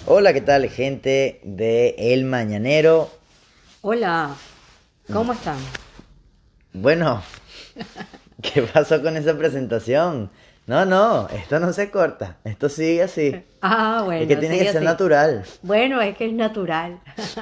Hola, ¿qué tal, gente de El Mañanero? Hola, ¿cómo están? Bueno, ¿qué pasó con esa presentación? No, esto no se corta, esto sigue así. Es que Bueno, tiene que sigue ser así. natural. Bueno, es que es natural.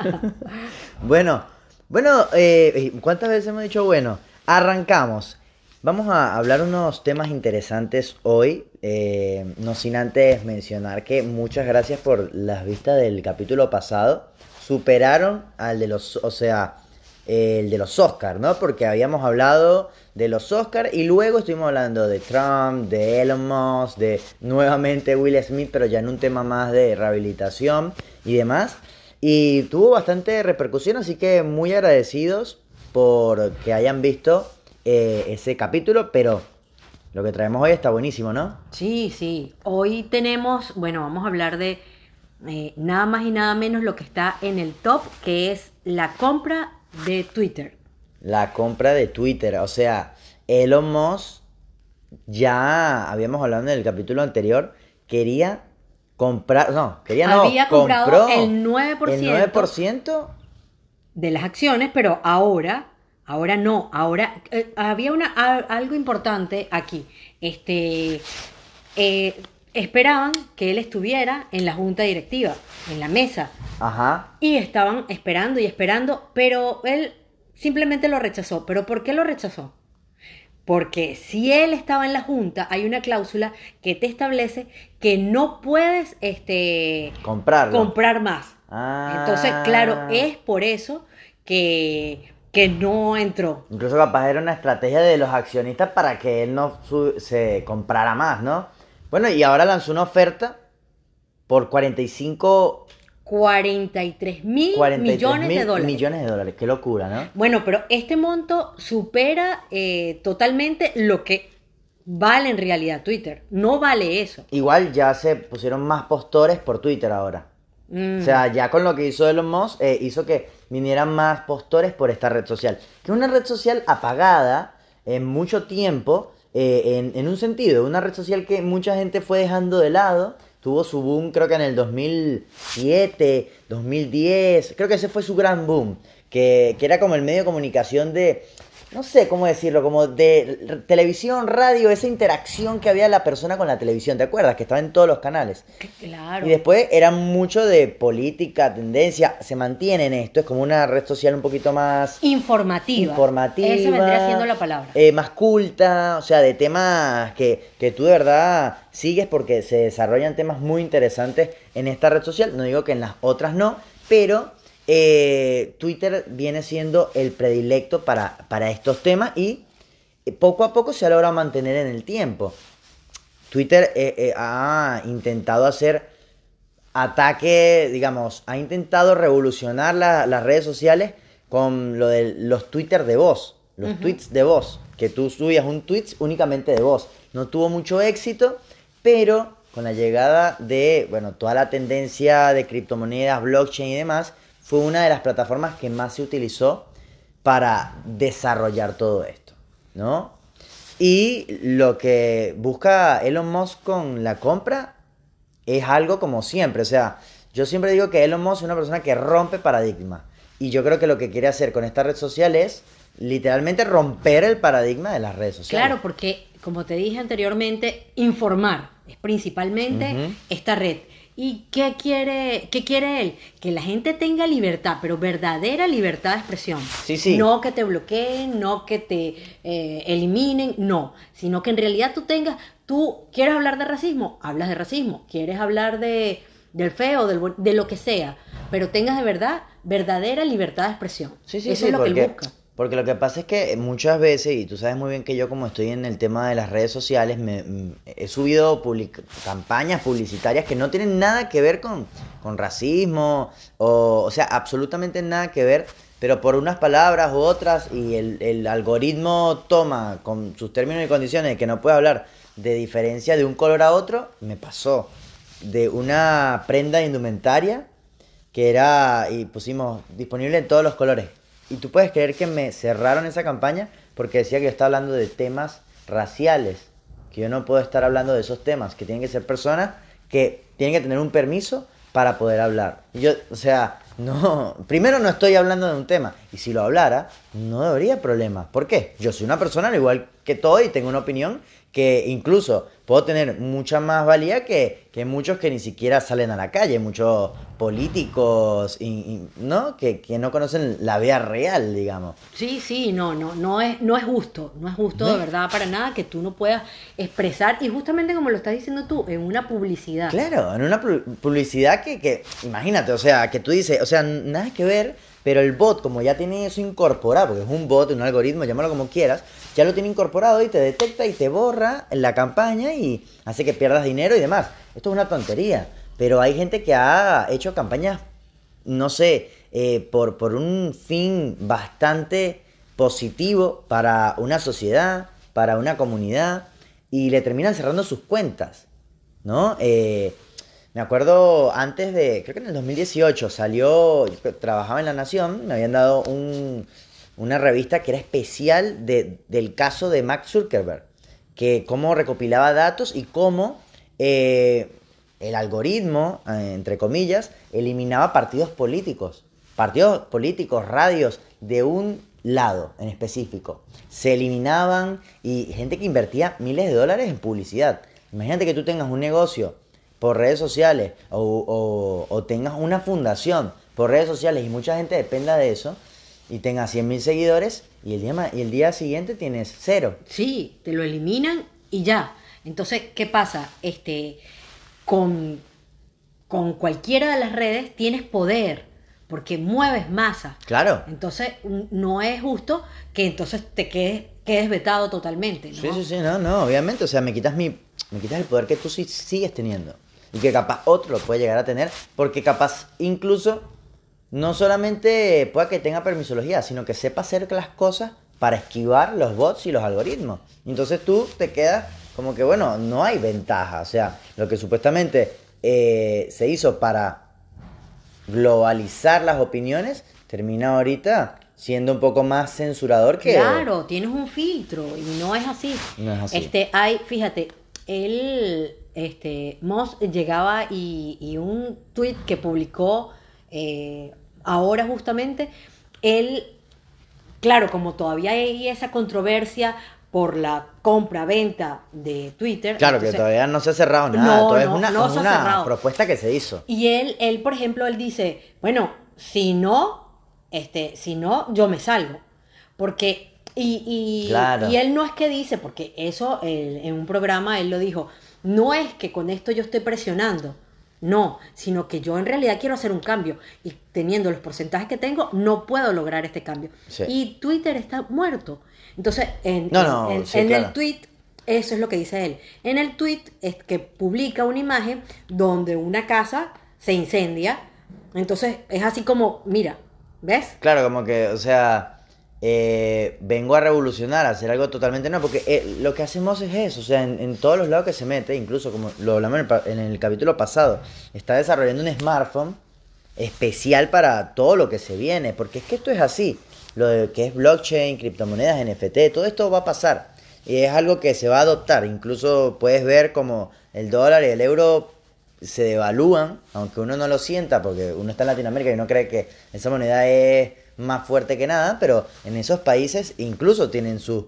Bueno, ¿cuántas veces hemos dicho bueno? Arrancamos. Vamos a hablar unos temas interesantes hoy, no sin antes mencionar que muchas gracias por las vistas del capítulo pasado. Superaron al de los, o sea, el de los Oscars, ¿no? Porque habíamos hablado de los Oscars y luego estuvimos hablando de Trump, de Elon Musk, de nuevamente Will Smith, pero ya en un tema más de rehabilitación y demás. Y tuvo bastante repercusión, así que muy agradecidos por que hayan visto ese capítulo, pero lo que traemos hoy está buenísimo, ¿no? Sí, sí. Hoy tenemos, bueno, vamos a hablar de nada más y nada menos lo que está en el top, que es la compra de Twitter. La compra de Twitter, o sea, Elon Musk, ya habíamos hablado en el capítulo anterior, quería comprar, no, quería no, Había comprado compró el nueve por el nueve por ciento ciento de las acciones, pero ahora no, ahora había algo importante aquí. Este, esperaban que él estuviera en la junta directiva, en la mesa, Ajá, y estaban esperando y esperando, pero él simplemente lo rechazó. ¿Pero por qué lo rechazó? Porque si él estaba en la junta, hay una cláusula que te establece que no puedes comprarlo. comprar más. Entonces, claro, Ah, es por eso que no entró. incluso capaz era una estrategia de los accionistas para que él no se comprara más, ¿no? Bueno, y ahora lanzó una oferta por 45, 43 mil 43 millones de mil dólares. millones de dólares. Qué locura, ¿no? Bueno, pero este monto supera totalmente lo que vale en realidad Twitter. No vale eso. Igual ya se pusieron más postores por Twitter ahora. O Mm. sea, ya con lo que hizo Elon Musk, hizo que vinieran más postores por esta red social. Que es una red social apagada en mucho tiempo, en un sentido, una red social que mucha gente fue dejando de lado. Tuvo su boom creo que en el 2007, 2010, creo que ese fue su gran boom. Que era como el medio de comunicación de, no sé cómo decirlo, como de televisión, radio, esa interacción que había la persona con la televisión, ¿te acuerdas? Que estaba en todos los canales. Y Claro. después era mucho de política, tendencia, se mantiene en esto, es como una red social un poquito más Informativa. Esa vendría siendo informativa, la palabra. más culta, o sea, de temas que tú de verdad sigues porque se desarrollan temas muy interesantes en esta red social. No digo que en las otras no, pero Twitter viene siendo el predilecto para estos temas y poco a poco se ha logrado mantener en el tiempo. Twitter ha intentado hacer ataque, digamos, ha intentado revolucionar las redes sociales con lo de los Twitter de voz, los Ujú. tweets de voz, que tú subías un tweet únicamente de voz. No tuvo mucho éxito, pero con la llegada de, bueno, toda la tendencia de criptomonedas, blockchain y demás, fue una de las plataformas que más se utilizó para desarrollar todo esto, ¿no? Y lo que busca Elon Musk con la compra es algo como siempre. O sea, yo siempre digo que Elon Musk es una persona que rompe paradigma. Y yo creo que lo que quiere hacer con esta red social es literalmente romper el paradigma de las redes sociales. Claro, porque como te dije anteriormente, informar es principalmente Ujú. esta red. ¿Y qué quiere él? Que la gente tenga libertad, pero verdadera libertad de expresión. Sí, sí. No que te bloqueen, no que te eliminen, no. Sino que en realidad tú quieres hablar de racismo, hablas de racismo. Quieres hablar del feo, de lo que sea. Pero tengas de verdad, verdadera libertad de expresión. Sí, sí, Eso sí, es lo que él busca. porque lo que pasa es que muchas veces, y tú sabes muy bien que yo como estoy en el tema de las redes sociales, he subido campañas publicitarias que no tienen nada que ver con racismo, o sea, absolutamente nada que ver, pero por unas palabras u otras, y el algoritmo toma con sus términos y condiciones que no puede hablar de diferencia de un color a otro, me pasó de una prenda de indumentaria que era, y pusimos disponible en todos los colores. Y tú puedes creer que me cerraron esa campaña porque decía que yo estaba hablando de temas raciales, que yo no puedo estar hablando de esos temas, que tienen que ser personas que tienen que tener un permiso para poder hablar. Yo, o sea, no, primero no estoy hablando de un tema, y si lo hablara, no habría problema. ¿Por qué? Yo soy una persona al igual que todo y tengo una opinión que incluso puedo tener mucha más valía que muchos que ni siquiera salen a la calle, muchos políticos, ¿no? Que no conocen la vida real, digamos. Sí, sí, no es justo, no es justo de verdad para nada que tú no puedas expresar, y justamente como lo estás diciendo tú, en una publicidad. Claro, en una publicidad imagínate, o sea, que tú dices, o sea, nada que ver, pero el bot, como ya tiene eso incorporado, porque es un bot, un algoritmo, llámalo como quieras, ya lo tiene incorporado y te detecta y te borra en la campaña y hace que pierdas dinero y demás. Esto es una tontería, pero hay gente que ha hecho campañas, no sé, por un fin bastante positivo para una sociedad, para una comunidad, y le terminan cerrando sus cuentas, ¿no? Me acuerdo antes creo que en el 2018 salió, yo trabajaba en La Nación, me habían dado una revista que era especial del caso de Mark Zuckerberg, que cómo recopilaba datos y cómo el algoritmo, entre comillas, eliminaba partidos políticos, radios de un lado en específico. Se eliminaban y gente que invertía miles de dólares en publicidad. Imagínate que tú tengas un negocio por redes sociales o tengas una fundación por redes sociales y mucha gente dependa de eso y tengas 100.000 seguidores y el día siguiente tienes 0. Sí, te lo eliminan y ya. Entonces, ¿qué pasa? Con cualquiera de las redes tienes poder, porque mueves masa. Claro. Entonces, no es justo que entonces te quedes vetado totalmente, ¿no? Sí, no, obviamente. O sea, me quitas el poder que tú sí sigues teniendo. Y que capaz otro lo puede llegar a tener, porque capaz incluso no solamente pueda que tenga permisología, sino que sepa hacer las cosas para esquivar los bots y los algoritmos. Entonces tú te quedas como que, bueno, no hay ventaja. O sea, lo que supuestamente se hizo para globalizar las opiniones, termina ahorita siendo un poco más censurador que... Claro, tienes un filtro y no es así. No es así. Fíjate, Moss llegaba y un tweet que publicó ahora justamente, él, claro, como todavía hay esa controversia por la compra-venta de Twitter. Claro, entonces, que todavía no se ha cerrado nada, todavía es una propuesta que se hizo. Y él, por ejemplo, él dice, bueno, si no, yo me salgo. Porque, claro. Y él no es que dice, porque eso en un programa él lo dijo, no es que con esto yo esté presionando, no, sino que yo en realidad quiero hacer un cambio y teniendo los porcentajes que tengo no puedo lograr este cambio. Sí. Y Twitter está muerto. Entonces, en el tweet, eso es lo que dice él. En el tweet es que publica una imagen donde una casa se incendia. Entonces es así como, mira, ¿ves? Claro, como que, o sea, vengo a revolucionar, a hacer algo totalmente nuevo, porque lo que hacemos es eso, o sea, en todos los lados que se mete, incluso como lo hablamos en el capítulo pasado, está desarrollando un smartphone especial para todo lo que se viene, porque es que esto es así, lo de que es blockchain, criptomonedas, NFT, todo esto va a pasar, y es algo que se va a adoptar, incluso puedes ver como el dólar y el euro se devalúan, aunque uno no lo sienta, porque uno está en Latinoamérica y no cree que esa moneda es más fuerte que nada, pero en esos países incluso tienen sus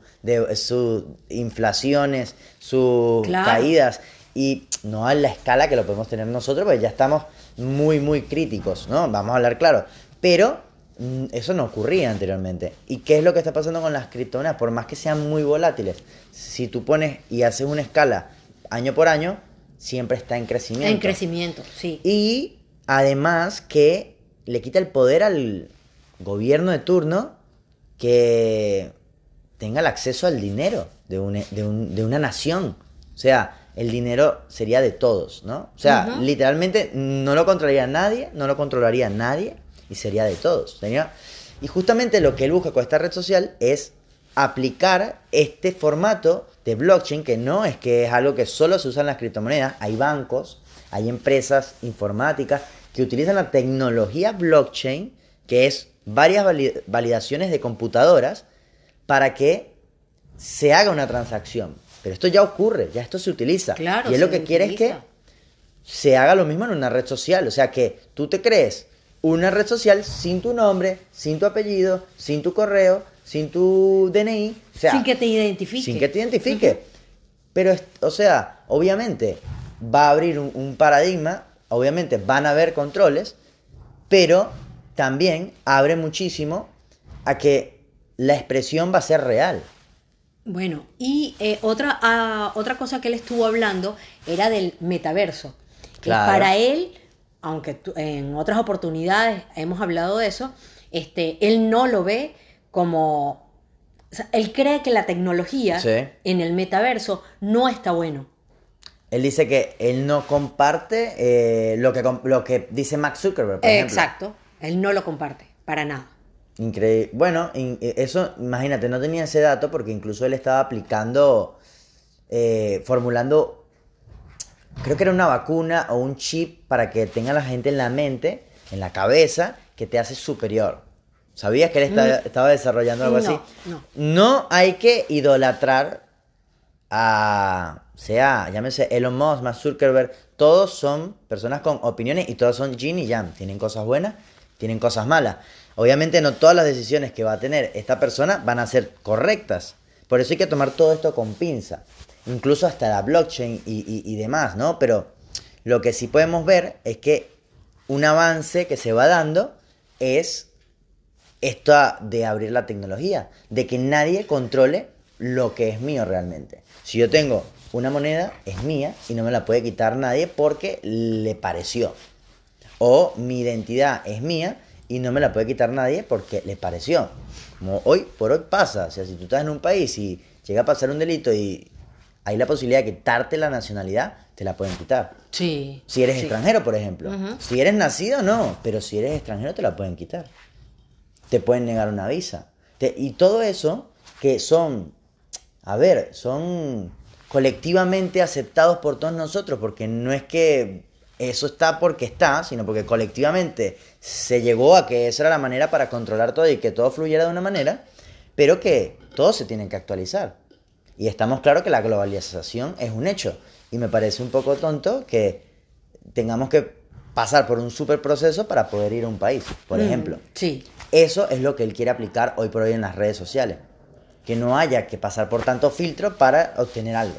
inflaciones, sus caídas, y no a la escala que lo podemos tener nosotros, porque ya estamos muy, muy críticos, ¿no? Vamos a hablar claro, pero eso no ocurría anteriormente. ¿Y qué es lo que está pasando con las criptomonedas? Por más que sean muy volátiles, si tú pones y haces una escala año por año, siempre está en crecimiento. En crecimiento, sí. Y además que le quita el poder al gobierno de turno que tenga el acceso al dinero de una nación. O sea, el dinero sería de todos, ¿no? O sea, literalmente no lo controlaría nadie y sería de todos. Y justamente lo que él busca con esta red social es aplicar este formato de blockchain, que no es que es algo que solo se usa en las criptomonedas. Hay bancos, hay empresas informáticas que utilizan la tecnología blockchain, que es varias validaciones de computadoras para que se haga una transacción. Pero esto ya ocurre, ya esto se utiliza. Claro, y él lo que quiere es que se haga lo mismo en una red social. O sea, que tú te crees una red social sin tu nombre, sin tu apellido, sin tu correo, sin tu DNI. O sea, sin que te identifique. sin que te identifique. Pero, o sea, obviamente va a abrir un paradigma, obviamente van a haber controles, pero también abre muchísimo a que la expresión va a ser real. Bueno, y otra cosa que él estuvo hablando era del metaverso. Que Claro. para él, aunque en otras oportunidades hemos hablado de eso, él no lo ve como... O sea, él cree que la tecnología Sí. en el metaverso no está bueno. Él dice que él no comparte lo que dice Mark Zuckerberg, por ejemplo. Exacto, él no lo comparte, para nada. Increíble. Bueno, eso, imagínate, no tenía ese dato porque incluso él estaba aplicando, formulando, creo que era una vacuna o un chip para que tenga la gente en la mente, en la cabeza, que te hace superior. ¿Sabías que él estaba desarrollando algo así? No. No hay que idolatrar llámese Elon Musk, Mark Zuckerberg, todos son personas con opiniones y todos son yin y yang. Tienen cosas buenas, tienen cosas malas. Obviamente no todas las decisiones que va a tener esta persona van a ser correctas. Por eso hay que tomar todo esto con pinza. Incluso hasta la blockchain y demás, ¿no? Pero lo que sí podemos ver es que un avance que se va dando es esto de abrir la tecnología, de que nadie controle lo que es mío realmente. Si yo tengo una moneda, es mía y no me la puede quitar nadie porque le pareció. O mi identidad es mía y no me la puede quitar nadie porque le pareció. Como hoy por hoy pasa. O sea, si tú estás en un país y llega a pasar un delito y hay la posibilidad de quitarte la nacionalidad, te la pueden quitar. Sí. Si eres sí. extranjero, por ejemplo. Ujú. Si eres nacido, no. Pero si eres extranjero, te la pueden quitar. Te pueden negar una visa. Y todo eso que son colectivamente aceptados por todos nosotros, porque no es que eso está porque está, sino porque colectivamente se llegó a que esa era la manera para controlar todo y que todo fluyera de una manera, pero que todos se tienen que actualizar. Y estamos claros que la globalización es un hecho. Y me parece un poco tonto que tengamos que pasar por un super proceso para poder ir a un país, por ejemplo. Sí. Eso es lo que él quiere aplicar hoy por hoy en las redes sociales. Que no haya que pasar por tanto filtro para obtener algo.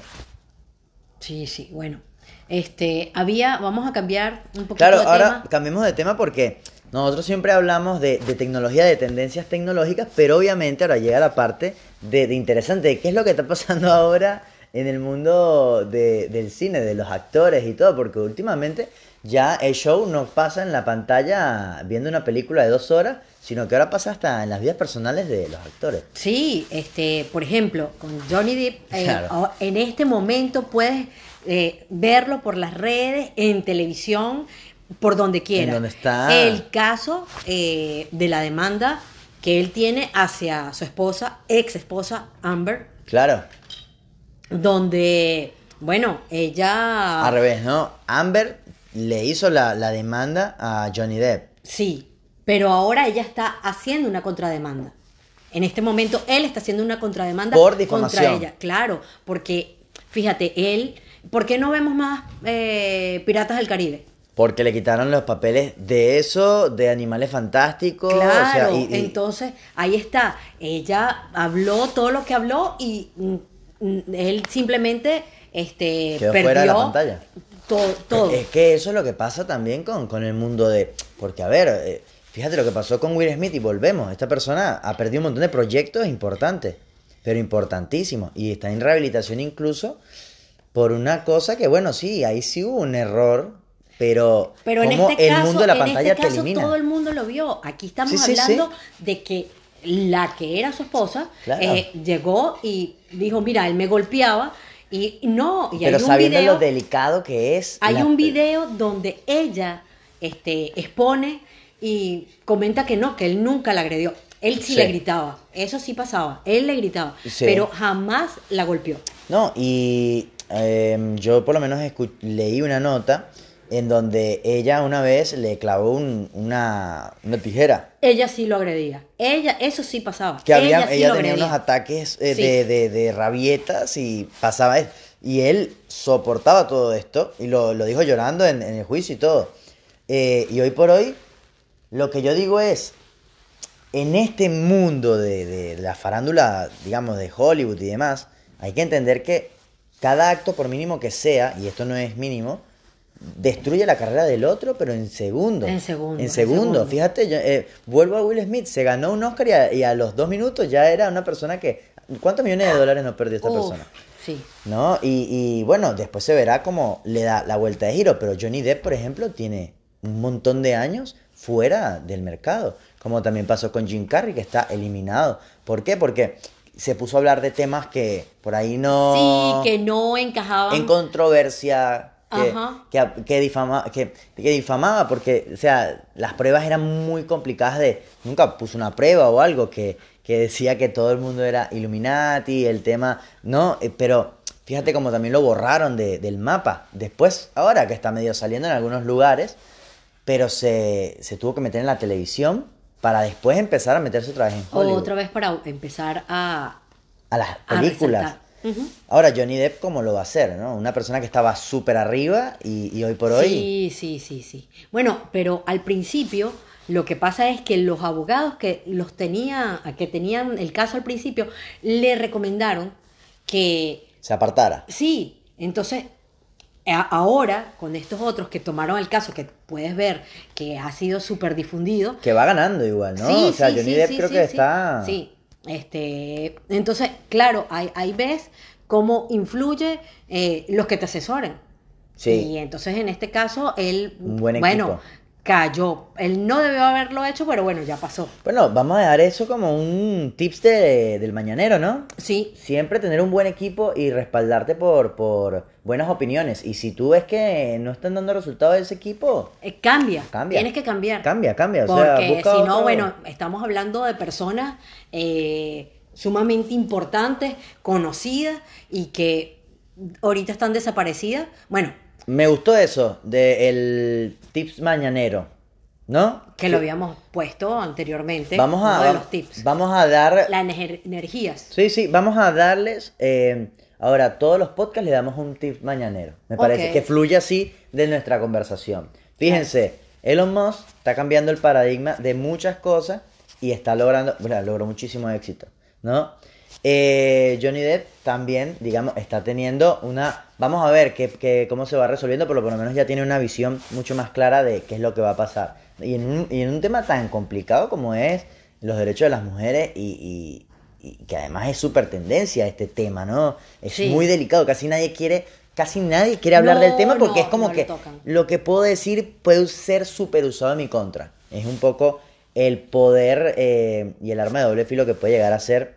Sí, bueno. Vamos a cambiar un poquito Claro, de ahora tema. cambiemos de tema porque nosotros siempre hablamos de tecnología, de tendencias tecnológicas, pero obviamente ahora llega la parte de interesante, de qué es lo que está pasando ahora en el mundo del cine, de los actores y todo, porque últimamente ya el show no pasa en la pantalla viendo una película de 2 horas, sino que ahora pasa hasta en las vidas personales de los actores. Sí, por ejemplo, con Johnny Depp, Claro. en este momento puedes verlo por las redes, en televisión, por donde quiera. En donde está. El caso de la demanda que él tiene hacia su esposa, ex esposa Amber, Claro, donde, bueno, ella... al revés, ¿no? Amber le hizo la demanda a Johnny Depp. Sí, pero ahora ella está haciendo una contrademanda. En este momento él está haciendo una contrademanda Por difamación. contra ella. Claro, porque, fíjate, ¿por qué no vemos más Piratas del Caribe? Porque le quitaron los papeles de eso, de Animales Fantásticos. Claro, o sea, entonces ahí está. Ella habló todo lo que habló y él simplemente quedó perdió fuera de la pantalla. todo. Es que eso es lo que pasa también con el mundo de... Porque, a ver, fíjate lo que pasó con Will Smith y volvemos. Esta persona ha perdido un montón de proyectos importantes, pero importantísimos. Y está en rehabilitación incluso por una cosa que, bueno, sí, ahí sí hubo un error, pero en como este el caso, mundo de la pantalla te caso, elimina. todo el mundo lo vio. Aquí estamos Sí, sí, hablando de que la que era su esposa Claro. llegó y dijo, mira, él me golpeaba y no, y Pero hay un sabiendo video, lo delicado que es... hay un video donde ella expone y comenta que no, que él nunca la agredió. Él sí Sí. le gritaba, eso sí pasaba, él le gritaba, Sí. pero jamás la golpeó. No, y yo por lo menos leí una nota en donde ella una vez le clavó una tijera. Ella sí lo agredía, eso sí pasaba. Que ella sí ella lo tenía agredía. unos ataques Sí. de rabietas y pasaba eso. Y él soportaba todo esto y lo dijo llorando en el juicio y todo. Y hoy por hoy, lo que yo digo es, en este mundo de la farándula, digamos, de Hollywood y demás, hay que entender que cada acto, por mínimo que sea, y esto no es mínimo, destruye la carrera del otro, pero en segundos. En segundos, En en segundos. segundos. Fíjate, vuelvo a Will Smith, se ganó un Oscar y a los 2 minutos ya era una persona que... ¿Cuántos millones de dólares no perdió esta Uf, persona? sí. ¿No? Y bueno, después se verá cómo le da la vuelta de giro, pero Johnny Depp, por ejemplo, tiene un montón de años fuera del mercado, como también pasó con Jim Carrey, que está eliminado. ¿Por qué? Porque se puso a hablar de temas que por ahí Sí, no... que no encajaban. en controversia, Ajá. que difamaba, porque, o sea, las pruebas eran muy complicadas de... Nunca puso una prueba o algo que decía que todo el mundo era Illuminati, el tema... No, pero fíjate como también lo borraron del mapa. Después, ahora que está medio saliendo en algunos lugares, pero se tuvo que meter en la televisión para después empezar a meterse otra vez en Hollywood. Otra vez para empezar A las a películas. resaltar. Ujú. Ahora, Johnny Depp, ¿cómo lo va a hacer, no? Una persona que estaba súper arriba y hoy por hoy... Sí. Bueno, pero al principio lo que pasa es que los abogados que tenían el caso al principio, le recomendaron que se apartara. sí. Entonces, ahora, con estos otros que tomaron el caso, que puedes ver que ha sido súper difundido. Que va ganando igual, ¿no? Sí, o sea, sí, Johnny sí, Depp sí, creo sí, que sí. está... Sí, entonces, claro, ahí ves cómo influye los que te asesoran. Sí. Y entonces, en este caso, él, Un buen bueno, equipo. cayó. Él no debió haberlo hecho, pero bueno, ya pasó. Bueno, vamos a dejar eso como un tips del mañanero, ¿no? Sí, Siempre tener un buen equipo y respaldarte por buenas opiniones. Y si tú ves que no están dando resultados de ese equipo, cambia. Cambia. Tienes que cambiar. cambia. O Porque sea, busca si no, otro- bueno, estamos hablando de personas sumamente importantes, conocidas y que ahorita están desaparecidas. Bueno, Me gustó eso del tips mañanero, ¿no? que lo habíamos puesto anteriormente. Vamos uno a, de los tips. vamos a dar... Las energías. Sí, vamos a darles... ahora, a todos los podcasts le damos un tip mañanero. Me parece Ok. que fluye así de nuestra conversación. Fíjense, Elon Musk está cambiando el paradigma de muchas cosas y está logró muchísimo éxito, ¿no? Johnny Depp también, digamos, está teniendo una... Vamos a ver cómo se va resolviendo, pero por lo menos ya tiene una visión mucho más clara de qué es lo que va a pasar. Y en un tema tan complicado como es los derechos de las mujeres y que además es súper tendencia este tema, ¿no? Es Sí. muy delicado, casi nadie quiere hablar del tema porque es como no que lo tocan. lo que puedo decir puede ser súper usado en mi contra. Es un poco el poder y el arma de doble filo que puede llegar a ser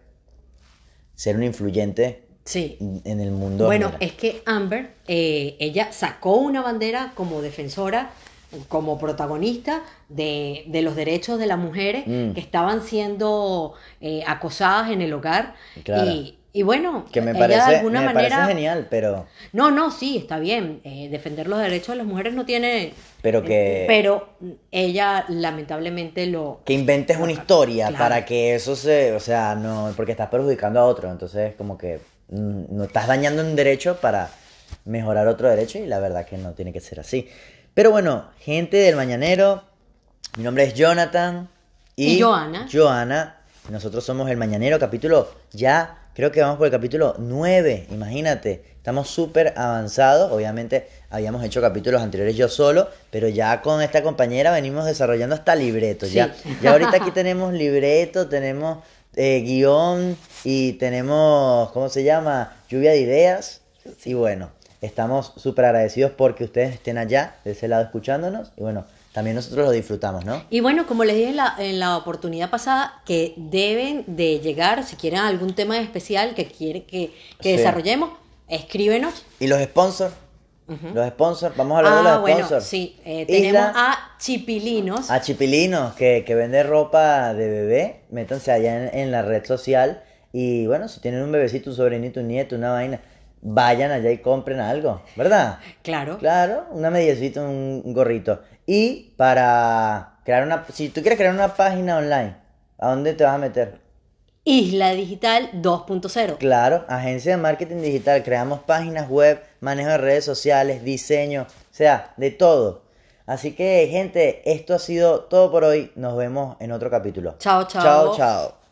un influyente Sí. en el mundo. Bueno, mira. es que Amber, ella sacó una bandera como defensora, como protagonista de los derechos de las mujeres que estaban siendo acosadas en el hogar. Claro. Y bueno, Que me ella parece, de alguna me manera... parece genial, pero No, sí, está bien. Defender los derechos de las mujeres no tiene... Pero que- Pero ella lamentablemente que inventes una historia Claro. para que eso o sea, no, porque estás perjudicando a otro, entonces como que no estás dañando un derecho para mejorar otro derecho y la verdad que no tiene que ser así. Pero bueno, gente del Mañanero, mi nombre es Jonathan Y Joana. Joana, nosotros somos el Mañanero, capítulo ya, creo que vamos por el capítulo 9, imagínate, estamos súper avanzados, obviamente habíamos hecho capítulos anteriores yo solo, pero ya con esta compañera venimos desarrollando hasta libretos, Sí. ya ahorita aquí tenemos libreto, tenemos guión y tenemos, ¿cómo se llama? Lluvia de ideas. Y bueno, estamos súper agradecidos porque ustedes estén allá, de ese lado escuchándonos. Y bueno, también nosotros lo disfrutamos, ¿no? Y bueno, como les dije en la oportunidad pasada, que deben de llegar, si quieren algún tema especial que quieren que Sí. desarrollemos, escríbenos. Y los sponsors, vamos a hablar de los bueno, sponsors. sí, tenemos Isla- a Chipilinos. A Chipilinos, que vende ropa de bebé, métanse allá en la red social. Y bueno, si tienen un bebecito, un sobrinito, un nieto, una vaina, vayan allá y compren algo, ¿verdad? Claro. Claro, una mediecita, un gorrito. Y para crear si tú quieres crear una página online, ¿a dónde te vas a meter? Isla Digital 2.0. Claro, agencia de marketing digital, creamos páginas web, manejo de redes sociales, diseño, o sea, de todo. Así que, gente, esto ha sido todo por hoy. Nos vemos en otro capítulo. Chao, chao. Chao, chao.